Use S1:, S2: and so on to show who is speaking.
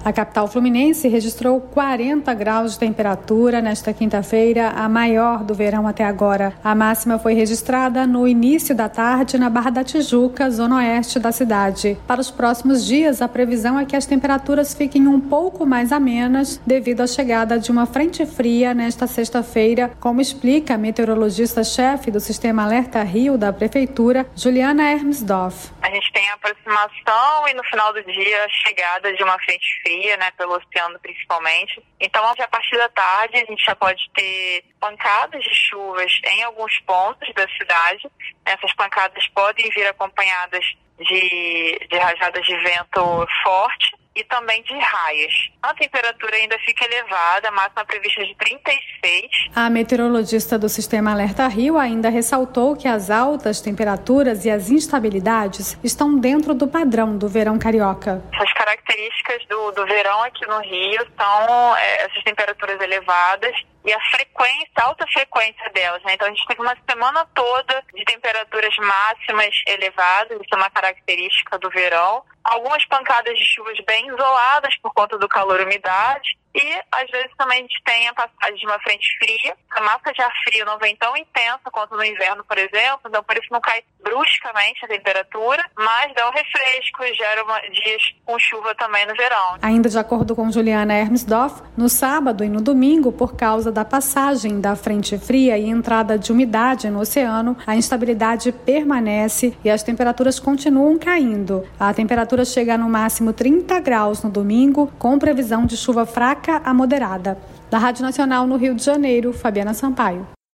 S1: A capital fluminense registrou 40 graus de temperatura nesta quinta-feira, a maior do verão até agora. A máxima foi registrada no início da tarde na Barra da Tijuca, zona oeste da cidade. Para os próximos dias, a previsão é que as temperaturas fiquem um pouco mais amenas devido à chegada de uma frente fria nesta sexta-feira, como explica a meteorologista-chefe do Sistema Alerta Rio da Prefeitura, Juliana Hermsdorf.
S2: A gente tem a aproximação e no final do dia a chegada de uma frente fria, pelo oceano principalmente. Então, a partir da tarde, a gente já pode ter pancadas de chuvas em alguns pontos da cidade. Essas pancadas podem vir acompanhadas de rajadas de vento forte e também de raias. A temperatura ainda fica elevada, a máxima prevista de 36.
S1: A meteorologista do Sistema Alerta Rio ainda ressaltou que as altas temperaturas e as instabilidades estão dentro do padrão do verão carioca.
S2: As características do verão aqui no Rio são essas temperaturas elevadas e a alta frequência delas, Então a gente teve uma semana toda de temperaturas máximas elevadas, isso é uma característica do verão. Algumas pancadas de chuvas bem isoladas por conta do calor e umidade. E, às vezes, também a gente tem a passagem de uma frente fria. A massa de ar frio não vem tão intensa quanto no inverno, por exemplo. Então, por isso não cai bruscamente a temperatura, mas dá um refresco e gera dias com chuva também no verão.
S1: Ainda de acordo com Juliana Hermsdorf, no sábado e no domingo, por causa da passagem da frente fria e entrada de umidade no oceano, a instabilidade permanece e as temperaturas continuam caindo. A temperatura chega no máximo 30 graus no domingo, com previsão de chuva fraca a moderada. Da Rádio Nacional no Rio de Janeiro, Fabiana Sampaio.